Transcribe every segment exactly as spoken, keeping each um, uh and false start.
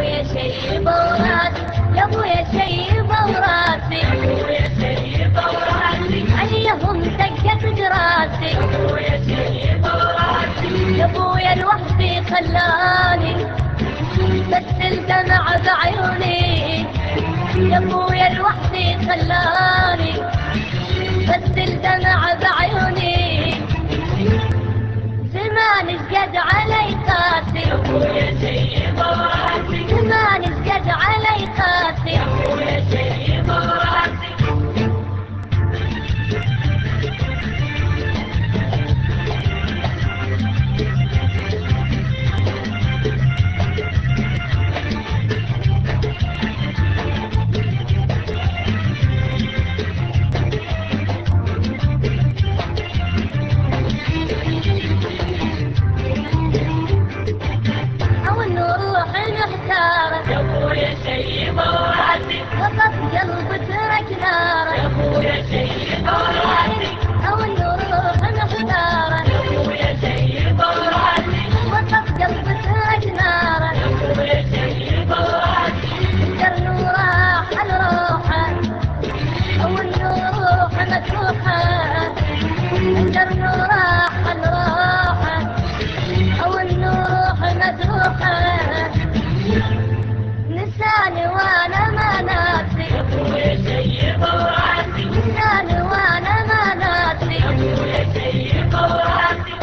ابويا شيب وراسي يا ابويا شيب وراسي يا ابويا شيب وراسي عليهم دقت دراسي يا ابويا شيب وراسي يا ابويا لوحدي خلاني بس الدمع بعيوني يا ابويا لوحدي خلاني بس الدمع بعيوني زمان اشقد علي قاسي يا ابويا شيب وراسي زمان اشقد علي قاسي يا ابويا شيب وراسي يا ابويا شيب وراسي وقف قلبي ترك ناره يا ابويا شيب وراسي او الروح محتاره يا ابويا شيب وراسي وقف قلبي ترك ناره يا ابويا شيب وراسي الجرن راح الروحه او الروح مجروحه الجرن راح الروحه او الروح مجروحه نساني وانا ما ناسي يا ابويا شيب وراسي نساني وانا ما ناسي يا ابويا شيب وراسي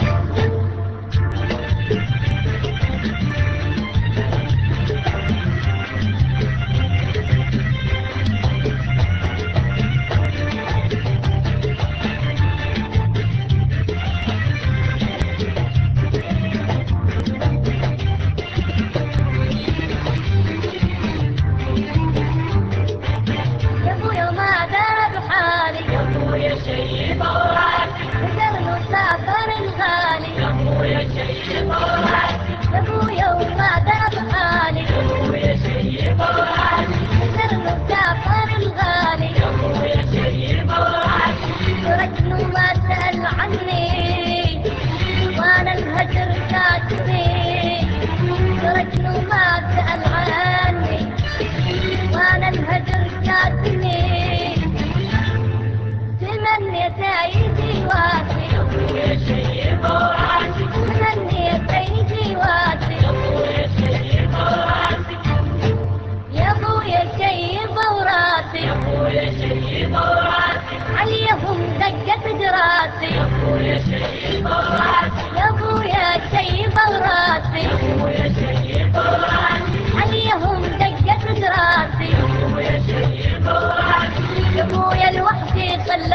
شيب وراسي وقرن سافر الغالي يا ابويا شيب وراسي يا ابويا وما دام حالي يا ابويا شيب وراسي وقرن سافر الغالي يا ابويا شيب وراسي تركن وما سأل عني وانا الهجر كاتبني تركن وما سأل عني وانا الهجر كاتبني تمنيت ايدي واسي يا ابويا شيب وراسي تمنيت ايدي واسي يا ابويا شيب وراسي يا ابويا شيب وراسي يا ابويا شيب وراسي عليهم دقت دراسي يا ابويا شيب وراسي يا ابويا شيب وراسي يا ابويا شيب وراسي عليهم دقت دراسي يا ابويا شيب وراسي يا ابويا لوحدي خلاني